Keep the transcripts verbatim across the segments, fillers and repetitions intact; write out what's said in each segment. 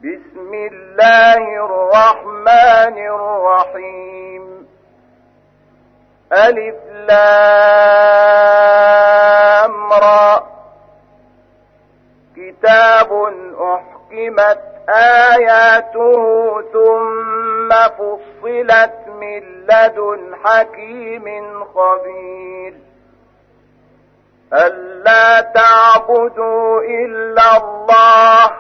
بسم الله الرحمن الرحيم. ألف لام را. كتاب أحكمت آياته ثم فصلت من لدن حكيم خبير. ألا تعبدوا إلا الله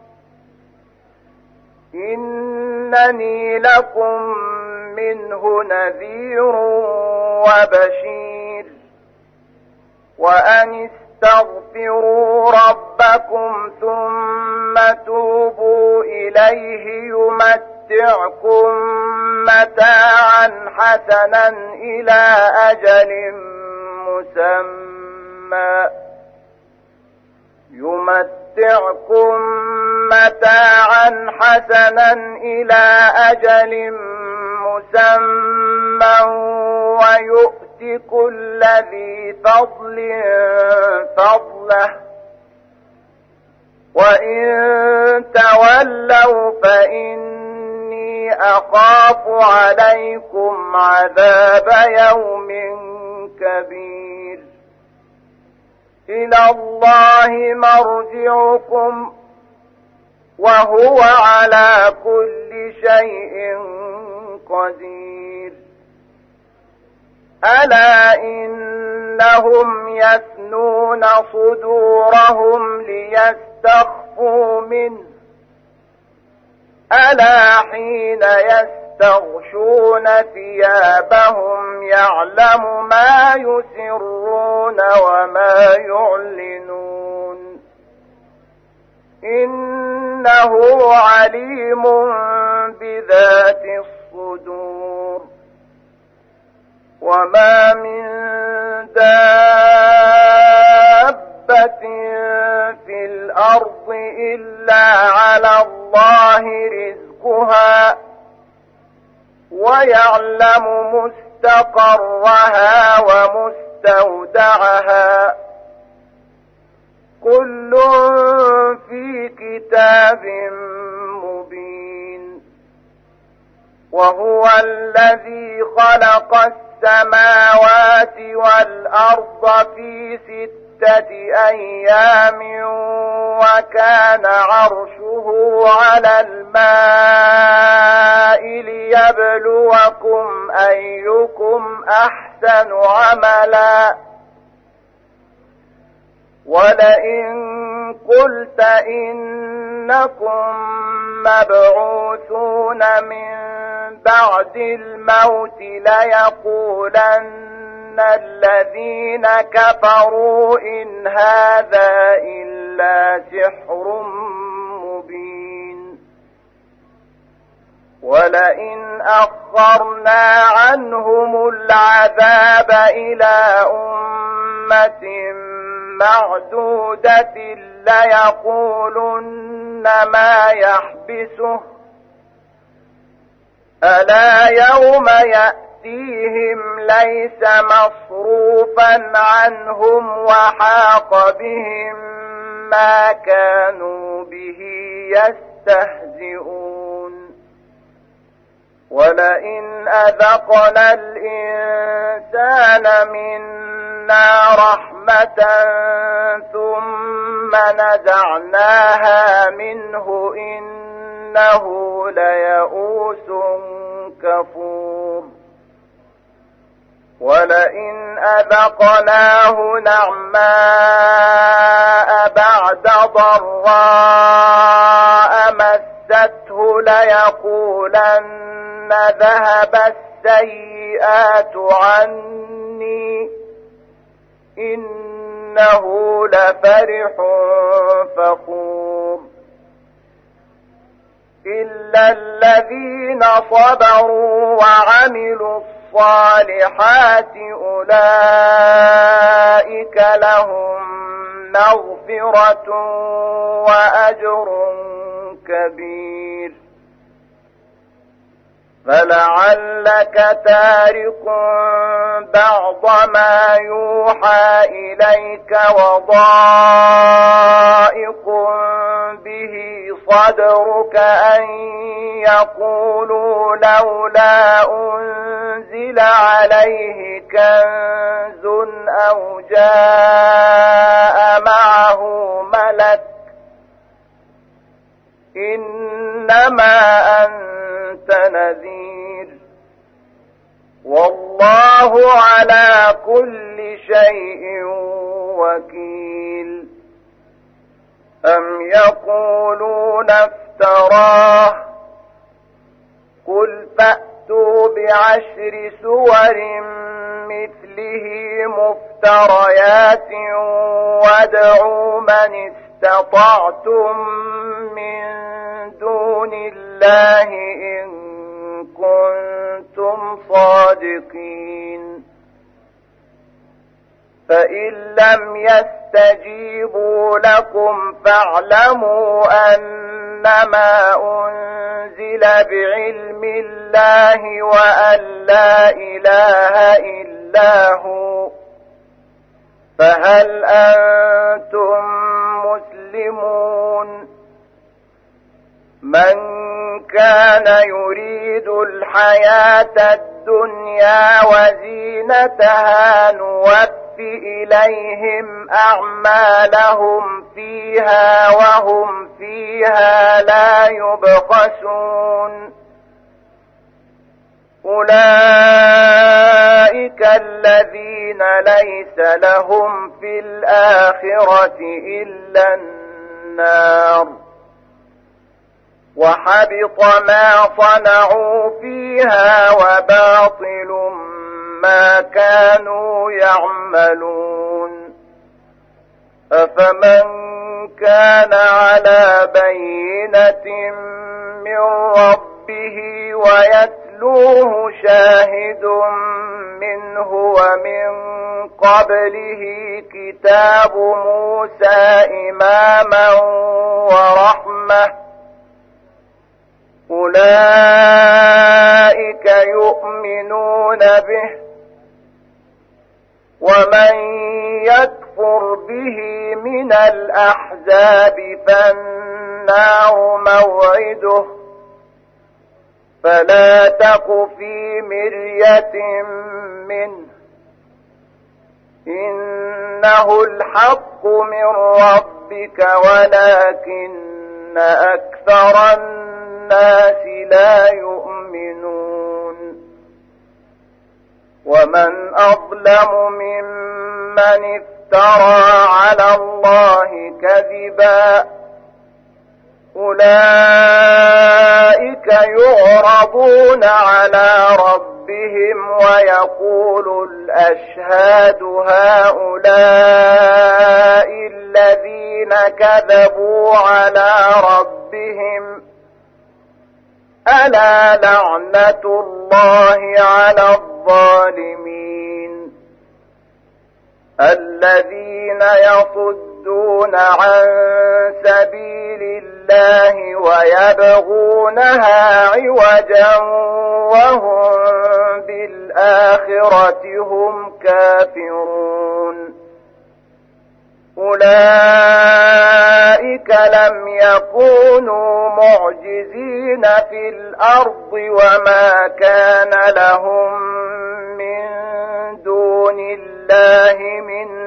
إنني لكم منه نذير وبشير. وأن استغفروا ربكم ثم توبوا إليه يمتعكم متاعا حسنا إلى أجل مسمى يمتعكم متاعا حسنا إلى أجل مسمى ويؤت كل ذي فضل فضله. وإن تولوا فإني أخاف عليكم عذاب يوم كبير. إلى الله مرجعكم وهو على كل شيء قدير. ألا إنهم يثنون صدورهم ليستخفوا منه ألا حين يستغشون ثيابهم يعلم ما يسرون وما يعلنون إنه عليم بذات الصدور. وما من دابة في الأرض إلا على الله رزقها ويعلم مستقرها ومستودعها كل في كتاب مبين. وهو الذي خلق السماوات والأرض في ستة أيام وكان عرشه على الماء ليبلوكم أيكم أحسن عملا. ولئن قلت إنكم مبعوثون من بعد الموت ليقولن الذين كفروا إن هذا إلا سحر مبين. ولئن أخرنا عنهم العذاب إلى أمة معدودة ليقولن ما يحبسه ألا يوم يأتيهم ليس مصروفا عنهم وحاق بهم ما كانوا به يستهزئون. ولئن أذقنا الإنسان منا رحمة ثم نزعناها منه إنه ليئوس كفور. ولئن أذقناه نعماء بعد ضراء مسته ليقولن ذهب السيئات عني إنه لفرح فخور. إلا الذين صبروا وعملوا الصالحات أولئك لهم مغفرة وأجر كبير. فلعلك تارك بعض ما يوحى إليك وضائق به صدرك أن يقولوا لولا أنزل عليه كنز أو جاء معه ملك إنما أنت نذير والله على كل شيء وكيل أم يقولون افتراه قل فأتوا بعشر سور مثله مفتريات وادعوا من استطعتم من دون الله إن كنتم صادقين فإن لم يستجيبوا لكم فاعلموا أنما أنزل بعلم الله وأن لا إله إلا هو فهل أنتم مسلمون من كان يريد الحياة الدنيا وزينتها نوفي إليهم أعمالهم فيها وهم فيها لا يبخسون أولئك الذين ليس لهم في الآخرة إلا النار وحبط ما صنعوا فيها وباطل ما كانوا يعملون أفمن كان على بينة من ربه ويتلوه شاهد منه ومن قبله كتاب موسى إماما ورحمة أولئك يؤمنون به ومن يكفر به من الأحزاب فالنار موعده فلا تك في مرية منه إنه الحق من ربك ولكن أكثر الناس لا يؤمنون ومن أظلم ممن افترى على الله كذبا أولئك يعرضون على ربهم ويقول الأشهاد هؤلاء الذين كذبوا على ربهم ألا لعنة الله على الظالمين الذين يصدون عن سبيل الله ويبغونها عوجا وهم بالآخرة هم كافرون أولئك لم يكونوا معجزين في الأرض وما كان لهم من دون الله من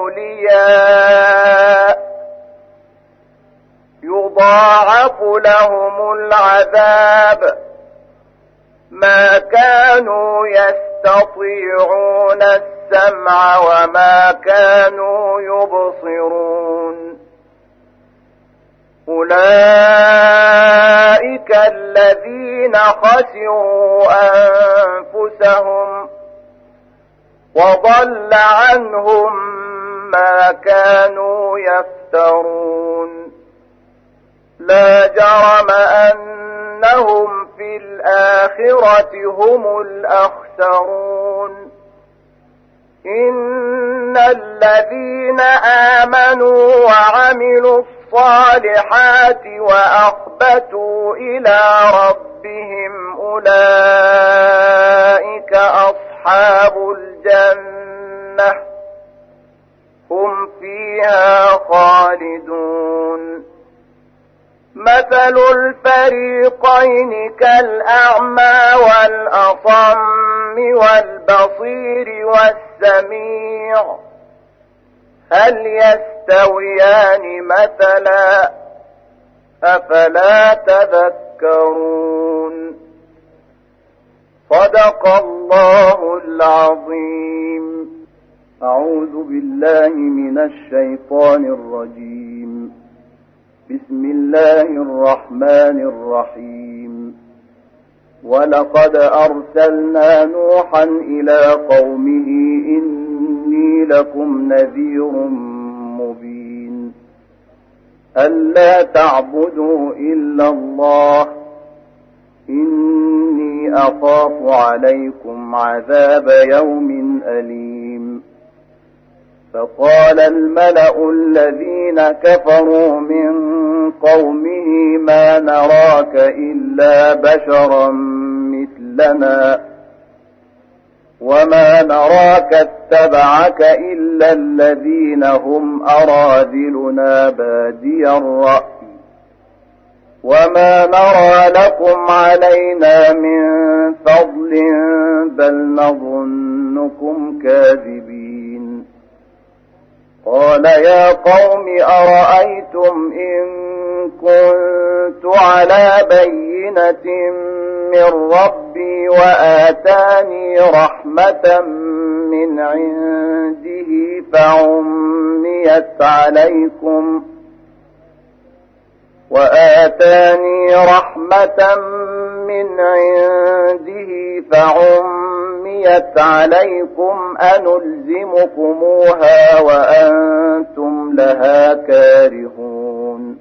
أولياء يضاعف لهم العذاب ما كانوا يستطيعون السمع وما كانوا يبصرون أولئك الذين خسروا أنفسهم وضل عنهم ما كانوا يفترون لا جرم أنهم في الآخرة هم الأخسرون إن الذين آمنوا وعملوا الصالحات وأخبتوا إلى ربهم أولئك أصحاب الجنة هم فيها خالدون مثل مثل الفريقين كالأعمى والأصم والبصير والسميع هل يستويان مثلا أفلا تذكرون صدق الله العظيم. أعوذ بالله من الشيطان الرجيم. بسم الله الرحمن الرحيم. ولقد أرسلنا نوحا إلى قومه إني لكم نذير مبين ألا تعبدوا إلا الله إني أخاف عليكم عذاب يوم أليم. فقال الملأ الذين كفروا من قومه ما نراك إلا بشرا مثلنا وما نراك اتبعك إلا الذين هم أراذلنا بادي الرأي وما نرى لكم علينا من فضل بل نظنكم كاذبين. قال يا قوم أرأيتم إن كنت على بينة من ربي وآتاني رحمة من عنده فعميت عليكم وآتاني رحمة من عنده فعميت عليكم أنلزمكموها وأنتم لها كارهون.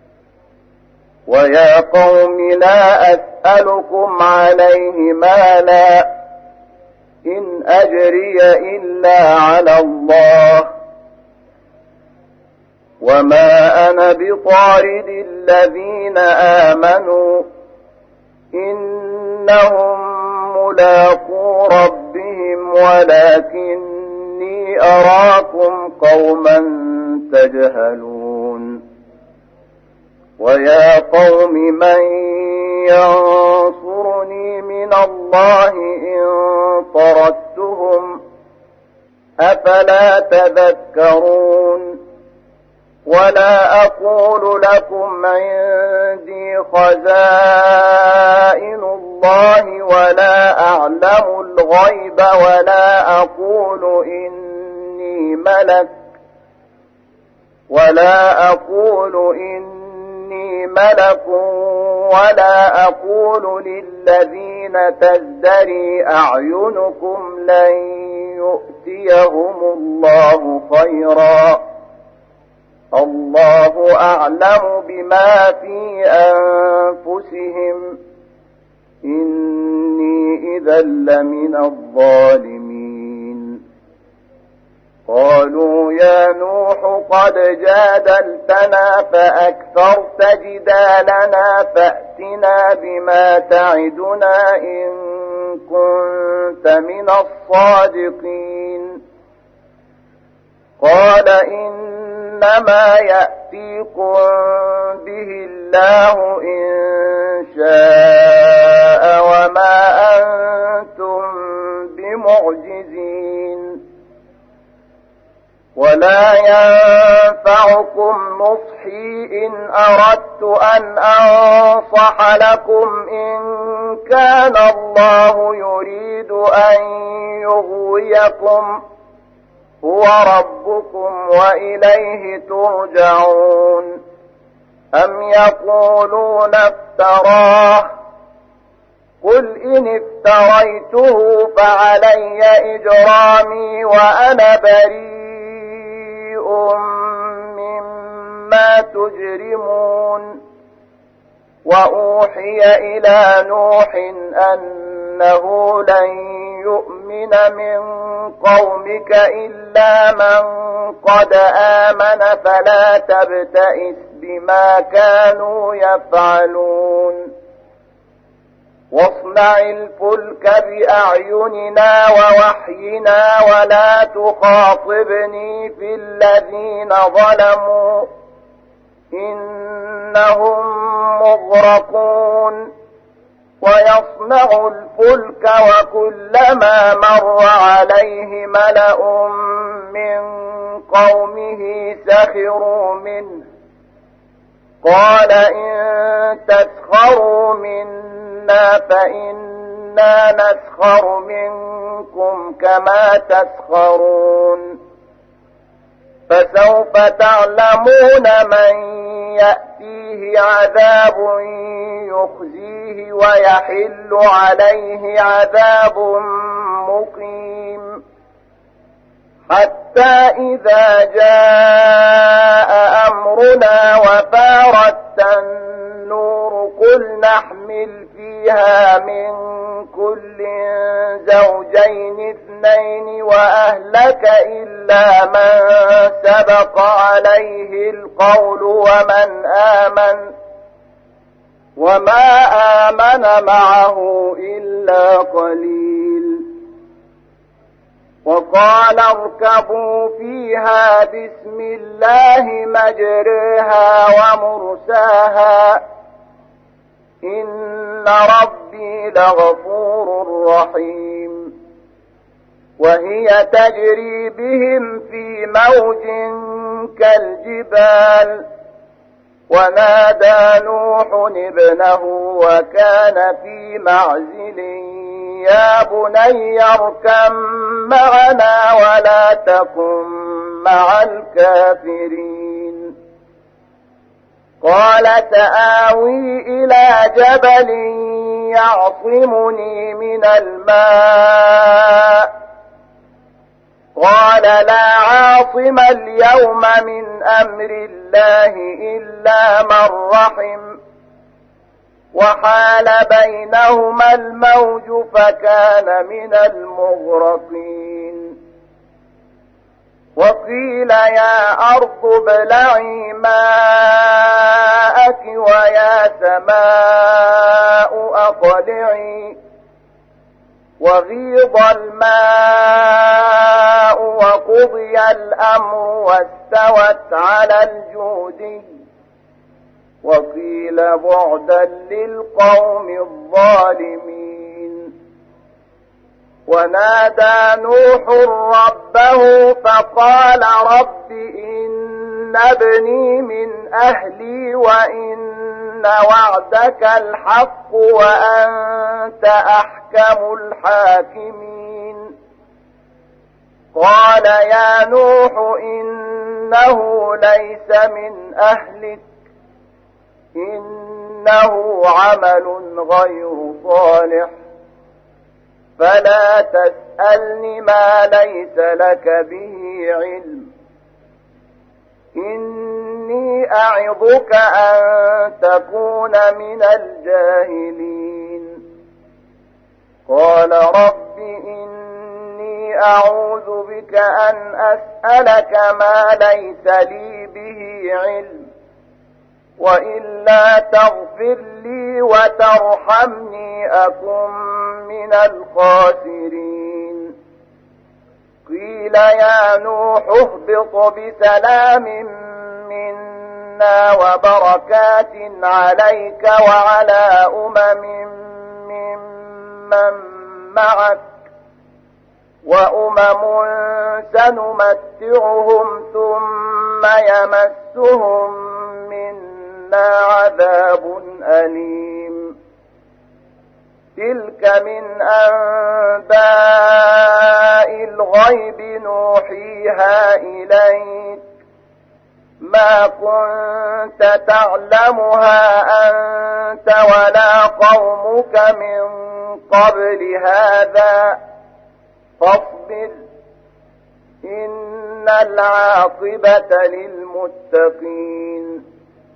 ويا قوم لا أسألكم عليه مالا إن أجري إلا على الله وما أنا بطارد الذين آمنوا إنهم ملاقو ربهم ولكني أراكم قوما تجهلون. ويا قوم من ينصرني من الله إن طردتهم أفلا تذكرون. ولا أقول لكم عندي خزائن الله ولا أعلم الغيب ولا أقول إني ملك ولا أقول إني ملك ولا أقول للذين تزدري أعينكم لن يؤتيهم الله خيرا الله أعلم بما في أنفسهم إني إذا لمن الظالمين. قالوا يا نوح قد جادلتنا فأكثرت جدالنا فأتنا بما تعدنا إن كنت من الصادقين. قال إنما يأتيكم به الله إن شاء وما أنتم بمعجزين ولا ينفعكم نصحي إن أردت أن أنصح لكم إن كان الله يريد أن يغويكم هو ربكم وإليه ترجعون. أم يقولون افتراه قل إن افتريته فعلي إجرامي وأنا بريء مما تجرمون. وأوحي إلى نوح أنه لن يؤمن من قومك إلا من قد آمن فلا تبتئس بما كانوا يفعلون. واصنع الفلك بأعيننا ووحينا ولا تخاطبني في الذين ظلموا إنهم مغرقون ويصنع الفلك وكلما مر عليه ملأ من قومه سخروا منه قال إن تسخروا منا فإنا نسخر منكم كما تسخرون فسوف تعلمون من يأتيه عذاب يخزيه ويحل عليه عذاب مقيم حتى إذا جاء أمرنا وفارت النور قل نحمل فيها من كل زوجين اثنين وأهلك إلا من سبق عليه القول ومن آمن وما آمن معه إلا قليل وقال اركبوا فيها بسم الله مجريها ومرساها إن ربي لغفور رحيم وهي تجري بهم في موج كالجبال ونادى نوح ابنه وكان في معزل يا بني اركب معنا ولا تكن مع الكافرين قال سآوي إلى جبل يعصمني من الماء قال لا عاصم اليوم من أمر الله إلا من رحم وحال بينهما الموج فكان من المغرقين وقيل يا أرض ابلعي ماءك ويا سماء أقلعي وغيض الماء وقضي الأمر واستوت على الجودي وقيل بعدا للقوم الظالمين ونادى نوح ربه فقال رب إن ابني من أهلي وإن وعدك الحق وأنت أحكم الحاكمين قال يا نوح إنه ليس من أهلك إنه عمل غير صالح فلا تسألني ما ليس لك به علم إني أعظك أن تكون من الجاهلين قال رب إني أعوذ بك أن أسألك ما ليس لي به علم وإلا تغفر لي وترحمني أكن من الخاسرين قيل يا نوح اهبط بسلام منا وبركات عليك وعلى أمم ممن معك وأمم سنمتعهم ثم يمسهم منا عذاب أليم تلك من أنباء الغيب نوحيها إليك ما كنت تعلمها أنت ولا قومك من قبل هذا فاصبر إن العاقبة للمتقين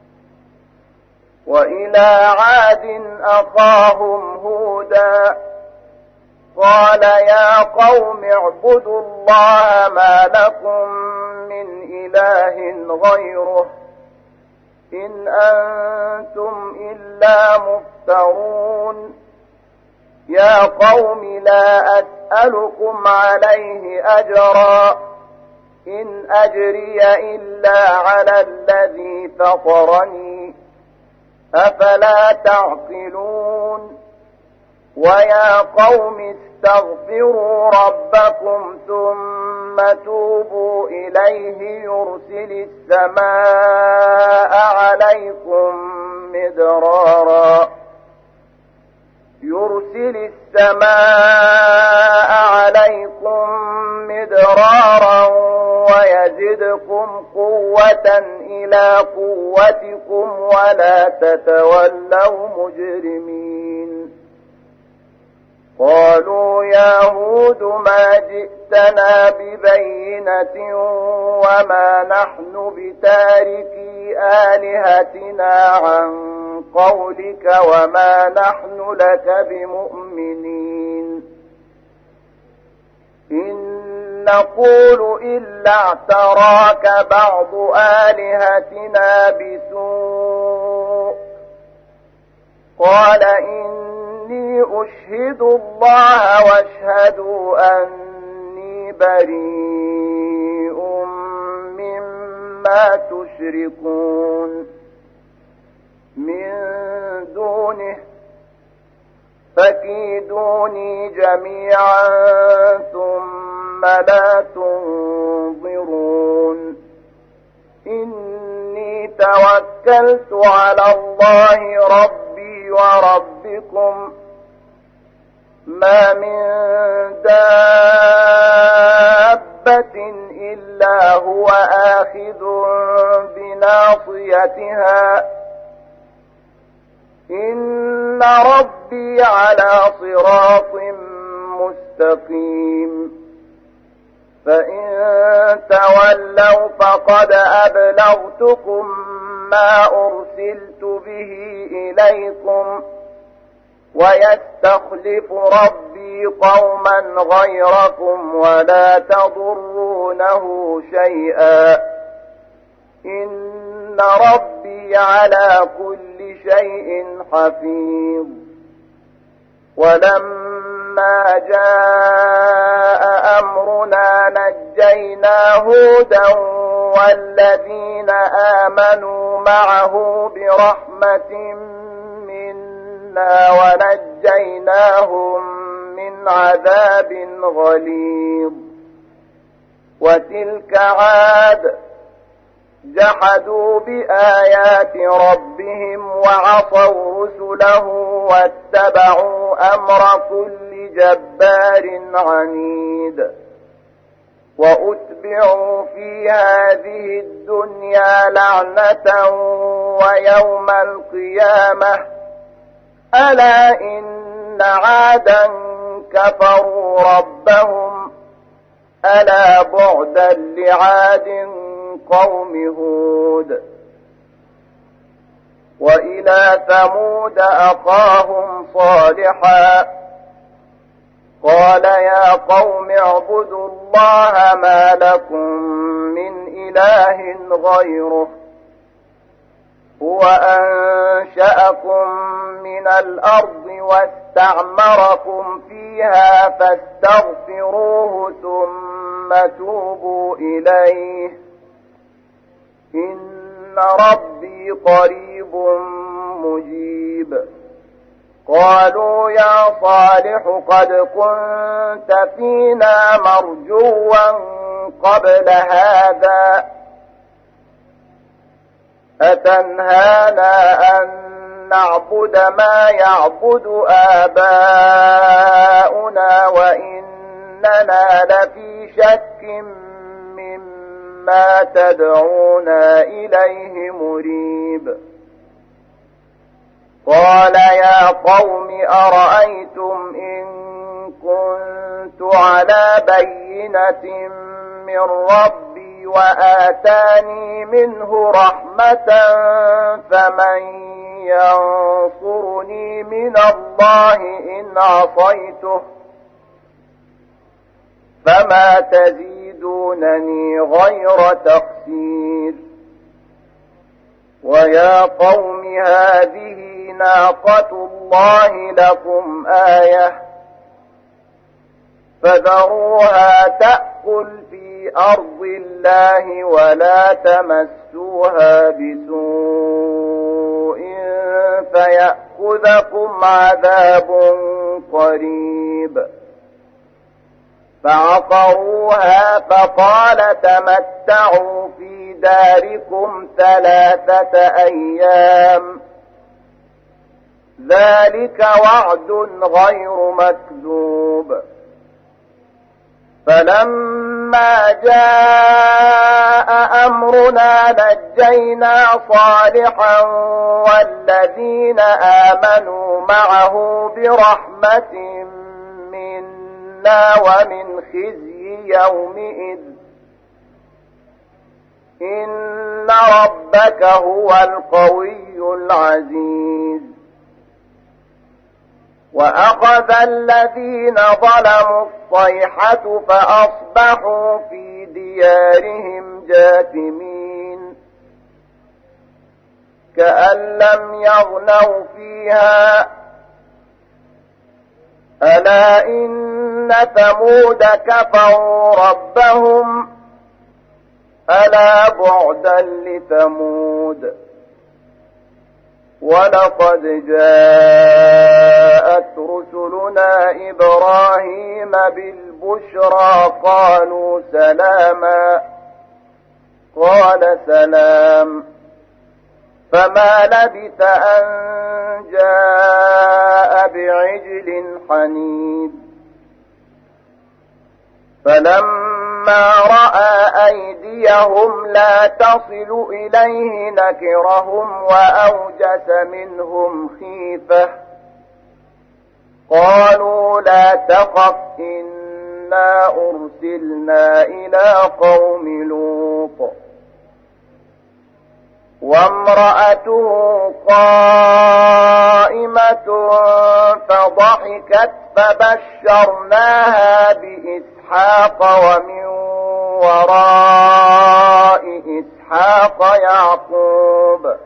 وإلى عاد أخاهم هودا قال يا قوم اعبدوا الله ما لكم من إله غيره إن أنتم إلا مفترون يا قوم لا أسألكم عليه أجرا إن أجري إلا على الذي فطرني أفلا تعقلون ويا قوم استغفروا ربكم ثم توبوا إليه يرسل السماء عليكم مدرارا يرسل السماء عليكم مدرارا ويزدكم قوة إلى قوتكم ولا تتولوا مجرمين قالوا يا هود ما جئتنا ببينة وما نحن بتاركي آلهتنا عن قولك وما نحن لك بمؤمنين إن نقول إلا اعتراك بعض آلهتنا بسوء قال إني أشهد الله واشهدوا أني بريء مما تشركون من دونه فكيدوني جميعا ثم لا تنظرون إني توكلت على الله ربي وربكم ما من دابة إلا هو آخذ بناصيتها إن ربي على صراط مستقيم فإن تولوا فقد أبلغتكم ما أرسلت به إليكم ويستخلف ربي قوما غيركم ولا تضرونه شيئا إن ربي على كل شيء حفيظ ولما جاء أمرنا نجينا هودا والذين آمنوا معه برحمة منا ونجيناهم من عذاب غليظ وتلك عاد جحدوا بآيات ربهم وعصوا رسله واتبعوا أمر كل جبار عنيد وأتبعوا في هذه الدنيا لعنة ويوم القيامة ألا إن عادا كفروا ربهم ألا بعدا لعاد قوم هود وإلى ثمود أخاهم صالحا قال يا قوم اعبدوا الله ما لكم من إله غيره هو أنشأكم من الأرض واستعمركم فيها فاستغفروه ثم توبوا إليه إن ربي قريب مجيب قالوا يا صالح قد كنت فينا مرجوا قبل هذا أتنهانا أن نعبد ما يعبد آباؤنا وإننا لفي شك مما تدعونا إليه مريب قال يا قوم أرأيتم إن كنت على بينة من ربي وآتاني منه رحمة فمن ينصرني من الله إن عصيته فما تزيدونني غير تخسير ويا قوم هذه ناقة الله لكم آية فذروها تأكل في أرض الله ولا تمسوها بسوء سوء فيأخذكم عذاب قريب. فعقروها فقال تمتعوا في داركم ثلاثة أيام ذلك وعد غير مكذوب. فلما جاء أمرنا نجينا صالحا والذين آمنوا معه برحمة منا ومن خزي يومئذ إن ربك هو القوي العزيز. وأخذ الذين ظلموا الصيحة فأصبحوا في ديارهم جاثمين كأن لم يغنوا فيها ألا إن ثمود كفروا ربهم ألا بعدا لثمود. ولقد جاءت رسلنا إبراهيم بالبشرى قالوا سلاما قال سلام فما لبث أن جاء بعجل حنيذ. فلما رأى أيديهم لا تصل إليه نكرهم وأوجس منهم خيفة قالوا لا تخف إنا أرسلنا إلى قوم لوط وامرأته قائمة فضحكت فبشرناها بإسحاق ومن وراء إسحاق يعقوب.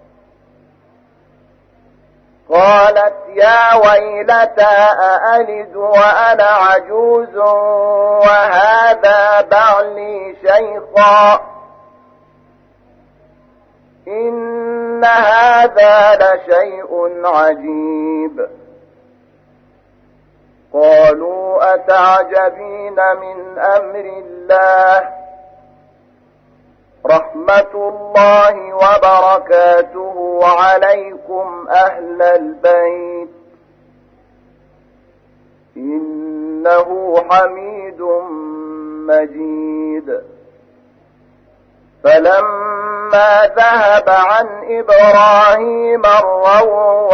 قالت يا ويلتى أألد وأنا عجوز وهذا بعلي شيخا إن هذا لشيء عجيب. قالوا أتعجبين من أمر الله رحمة الله وبركاته عليكم أهل البيت إنه حميد مجيد. فلما ذهب عن إبراهيم الروع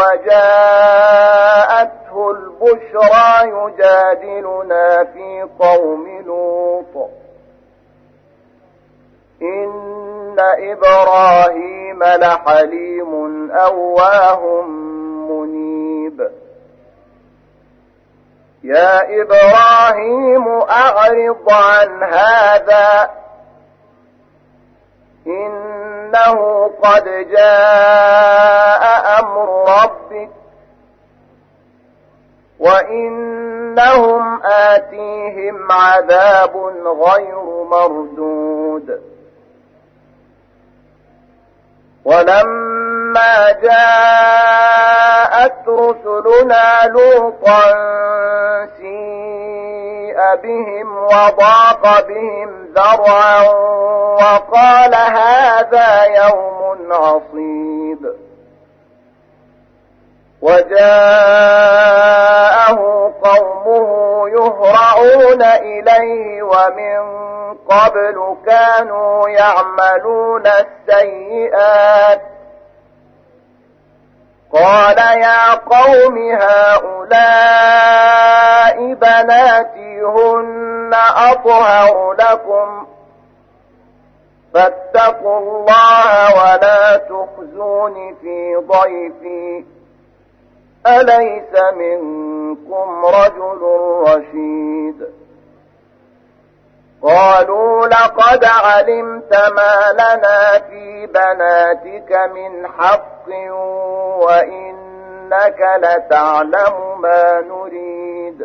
وجاءته البشرى يجادلنا في قوم لوط إن إبراهيم لحليم أواه منيب. يا إبراهيم أعرض عن هذا إنه قد جاء أمر ربك وإنهم آتيهم عذاب غير مردود. ولما جاءت رسلنا لوطا سيء بهم وضاق بهم ذرعا وقال هذا يوم عصيب. وجاءه قومه يهرعون إليه ومن قبل كانوا يعملون السيئات قال يا قوم هؤلاء بناتي هن أطهر لكم فاتقوا الله ولا تخزون في ضيفي أليس منكم رجل رشيد. قالوا لقد علمت ما لنا في بناتك من حق وإنك لتعلم ما نريد.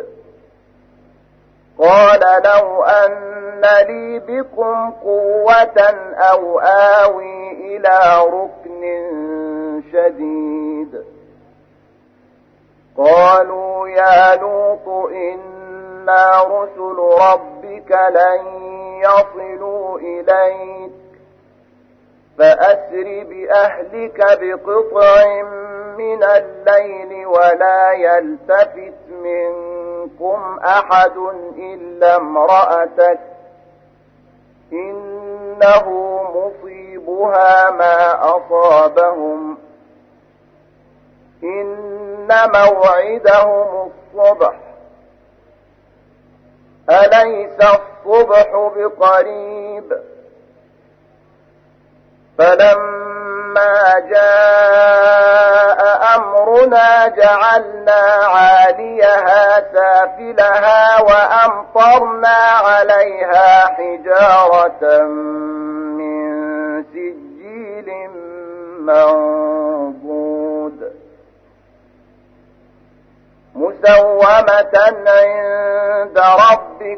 قال لو أن لي بكم قوة أو آوي إلى ركن شديد. قالوا يا لوط إنا رسل ربك لن يصلوا إليك فأسر بأهلك بقطع من الليل ولا يلتفت منكم أحد إلا امرأتك إنه مصيبها ما أصابهم إن موعدهم الصبح أليس الصبح بقريب. فلما جاء أمرنا جعلنا عاليها سافلها وأمطرنا عليها حجارة من سجيل منضود مسومة عند ربك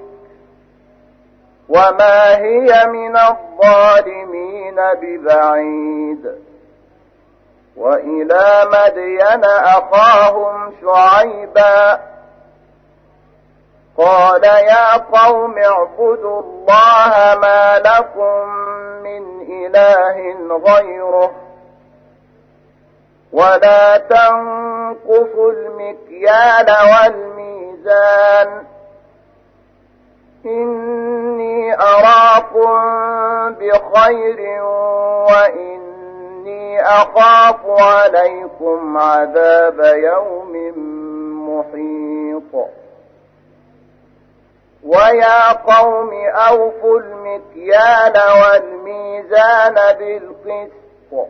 وما هي من الظالمين ببعيد. وإلى مدين أخاهم شعيبا قال يا قوم اعبدوا الله ما لكم من إله غيره ولا تنقصوا المكيال والميزان إني أراكم بخير وإني أخاف عليكم عذاب يوم محيط. ويا قوم أوفوا المكيال والميزان بالقسط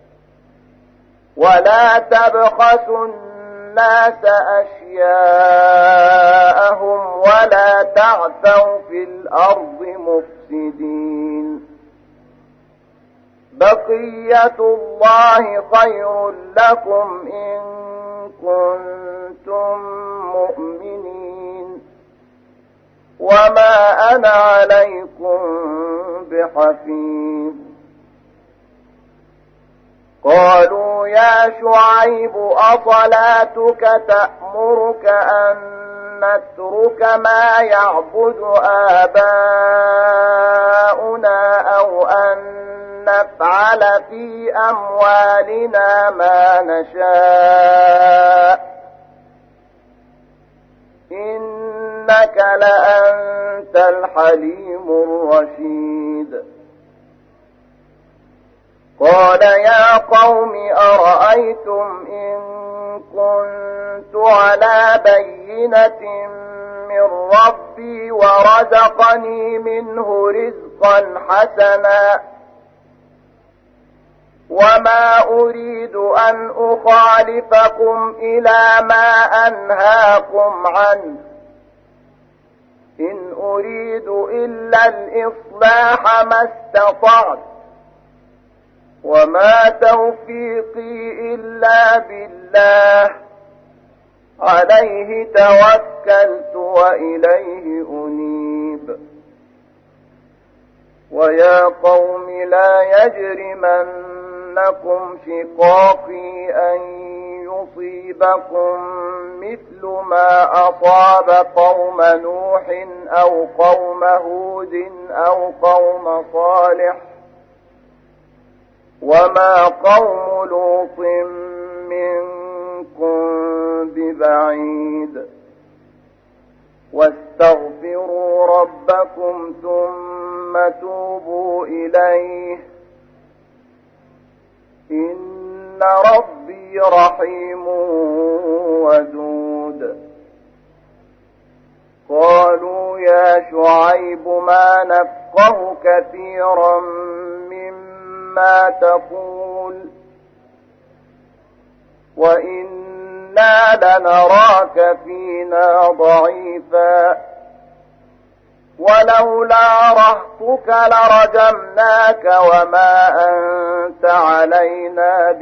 ولا تبخسوا الناس أشياءهم ولا تعثوا في الأرض مفسدين. بقية الله خير لكم إن كنتم مؤمنين وما أنا عليكم بحفيظ. قالوا يا شعيب أصلاتك تأمرك أن نترك ما يعبد آباؤنا أو أن نفعل في أموالنا ما نشاء إنك لأنت الحليم الرشيد. قال يا قوم أرأيتم إن كنت على بينة من ربي ورزقني منه رزقا حسنا وما أريد أن أخالفكم إلى ما أنهاكم عنه إن أريد إلا الإصلاح ما استطعت وما توفيقي إلا بالله عليه توكلت وإليه أنيب. ويا قوم لا يجرمنكم شقاقي أن يصيبكم مثل ما أصاب قوم نوح أو قوم هود أو قوم صالح وما قوم لوط منكم ببعيد. واستغفروا ربكم ثم توبوا إليه إن ربي رحيم ودود. قالوا يا شعيب ما نفقه كثيرا مما تقول وإنا لنراك فينا ضعيفا ولولا رهطك لرجمناك وما أنت علينا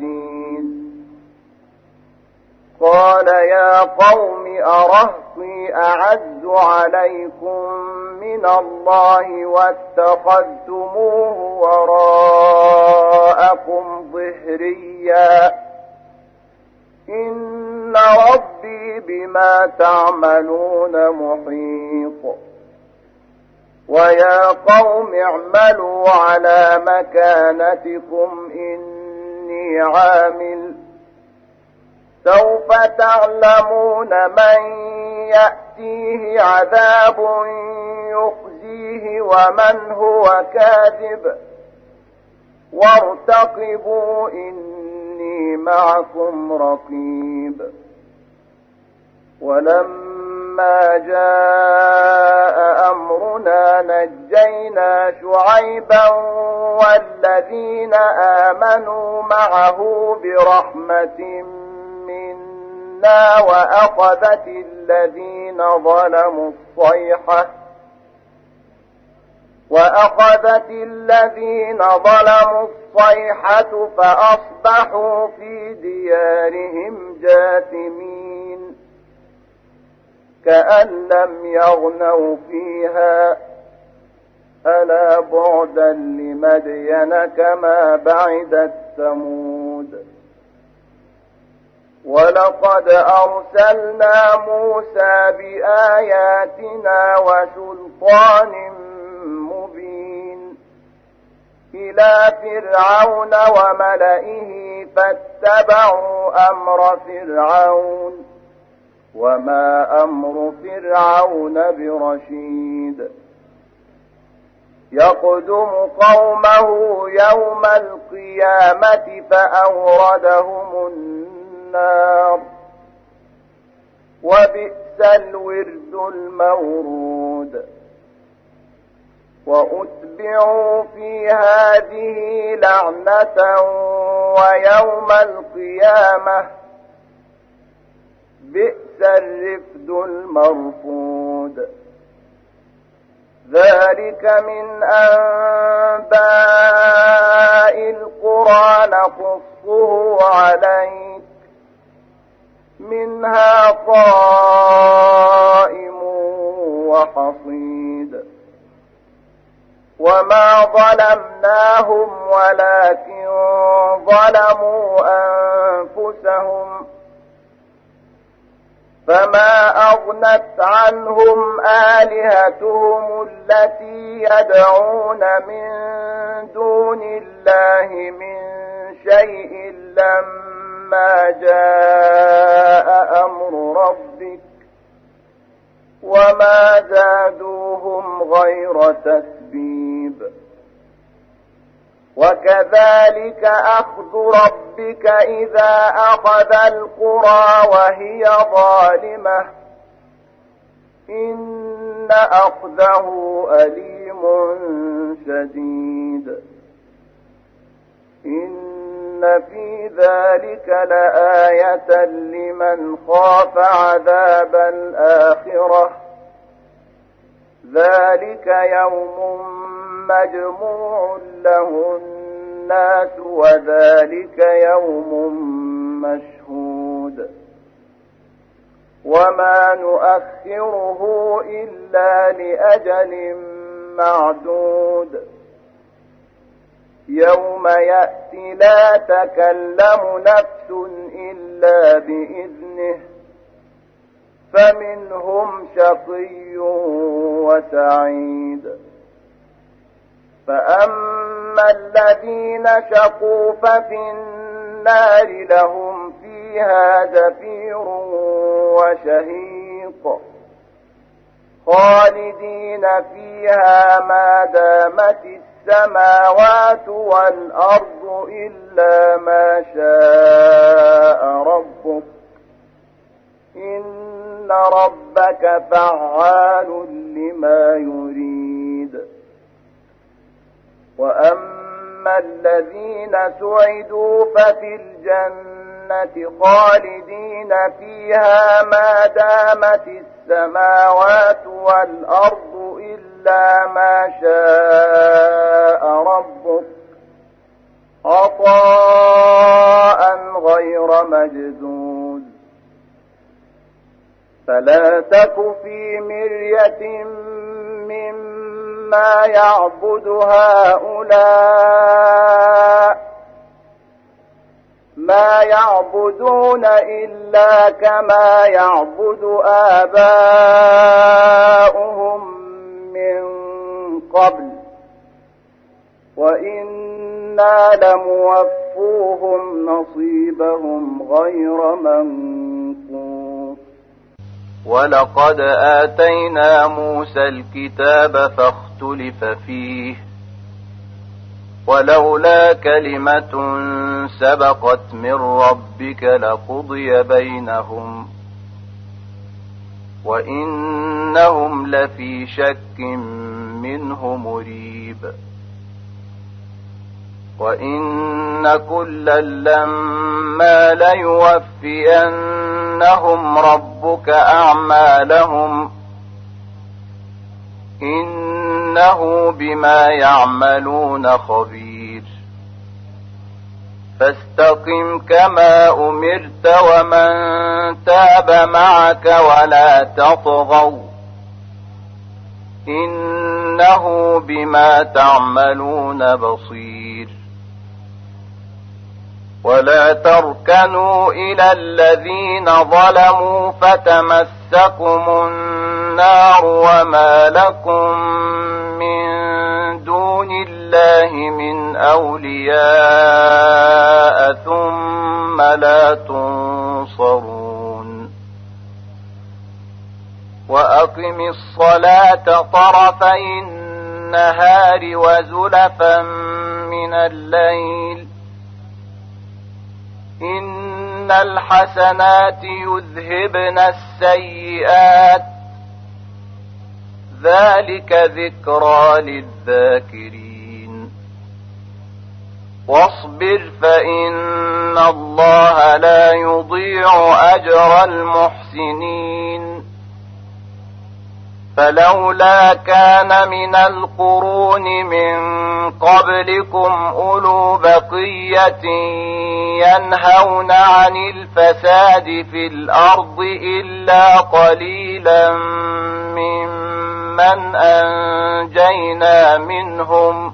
بعزيز. قال يا قوم أرهطي أعز عليكم من الله واتخذتموه وراءكم ظهريا إن ربي بما تعملون محيط ويا قوم اعملوا على مكانتكم إني عامل سوف تعلمون من يأتيه عذاب يخزيه ومن هو كاذب وارتقبوا إني معكم رقيب ولما جاء أمرنا نجينا شعيبا والذين آمنوا معه برحمة منا وأخذت الذين ظلموا الصيحة وأخذت الذين ظلموا الصيحة فأصبحوا في ديارهم جاثمين كأن لم يغنوا فيها ألا بعدا لمدين كما بعدت ثمود ولقد أرسلنا موسى بآياتنا وسلطان مبين إلى فرعون وملئه فاتبعوا أمر فرعون وما أمر فرعون برشيد يقدم قومه يوم القيامة فأوردهم النار وبئس الورد المورود وأتبعوا في هذه لعنة ويوم القيامة بئس الرفد المرفود ذلك من أنباء القرى نقصه عليك منها قائم وحصيد وما ظلمناهم ولكن ظلموا أنفسهم فما أغنت عنهم آلهتهم التي يدعون من دون الله من شيء لما جاء أمر ربك وما زادوهم غير تتبيب وكذلك أخذ ربك إذا أخذ القرى وهي ظالمة إن أخذه أليم شديد إن في ذلك لآية لمن خاف عذاب الآخرة ذلك يوم مجموع له الناس وذلك يوم مشهود وما نؤخره إلا لأجل معدود يوم يأتي لا تكلم نفس إلا بإذنه فمنهم شقي وسعيد فأما الذين شقوا ففي النار لهم فيها زفير وشهيق خالدين فيها ما دامت السماوات والأرض إلا ما شاء ربك إن ربك فعال لما يريد وأما الذين سعدوا ففي الجنة خالدين فيها ما دامت السماوات والأرض إلا ما شاء ربك عطاء غير مجذوذ فلا تك في مرية مما يعبد هؤلاء ما يعبدون إلا كما يعبد آباؤهم من قبل وإنا لموفوهم نصيبهم غير منقوص. ولقد آتينا موسى الكتاب فاختلف فيه ولولا كلمة سبقت من ربك لقضي بينهم وإنهم لفي شك منه مريب. وإن كلا لما ليوفينهم ربك أعمالهم إنه بما يعملون خبير. فاستقم كما أمرت ومن تاب معك ولا تطغوا إنه بما تعملون بصير. ولا تركنوا إلى الذين ظلموا فتمسكم النار وما لكم من دون الله من أولياء ثم لا تنصرون. وأقم الصلاة طرفي النهار وزلفا من الليل إن الحسنات يذهبن السيئات ذلك ذكرى للذاكرين. واصبر فإن الله لا يضيع أجر المحسنين. فلولا كان من القرون من قبلكم أولو بقية ينهون عن الفساد في الأرض إلا قليلا ممن أنجينا منهم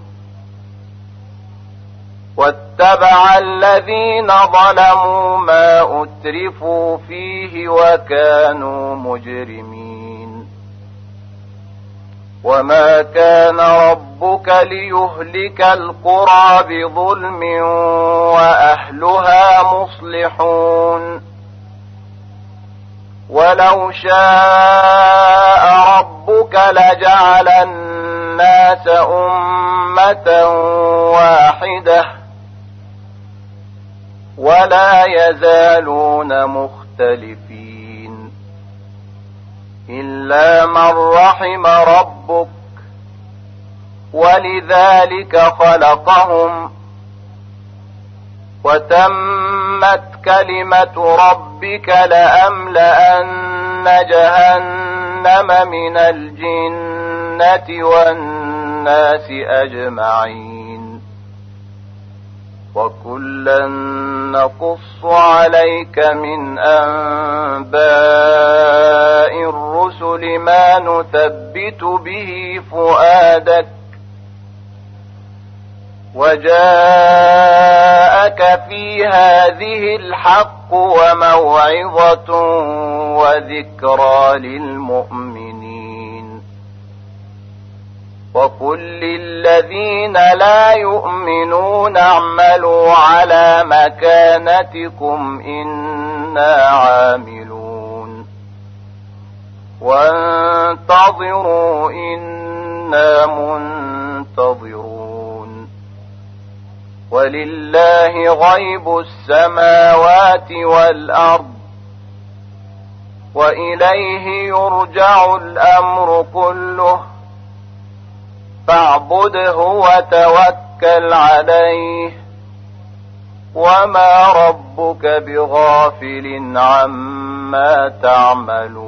واتبع الذين ظلموا ما أترفوا فيه وكانوا مجرمين. وما كان ربك ليهلك القرى بظلم وأهلها مصلحون. ولو شاء ربك لجعل الناس أمة واحدة ولا يزالون مختلفين إلا من رحم ربك ولذلك خلقهم وتمت كلمة ربك لأملأن جهنم من الجنة والناس أجمعين. وكلا نقص عليك من أنباء الرسل ما نثبت به فؤادك وجاءك في هذه الحق وموعظة وذكرى للمؤمنين. وقل للذين لا يؤمنون اعملوا على مكانتكم إنا عاملون وانتظروا إنا منتظرون. ولله غيب السماوات والأرض وإليه يرجع الأمر كله فاعبده وتوكل عليه وما ربك بغافل عما تعملون.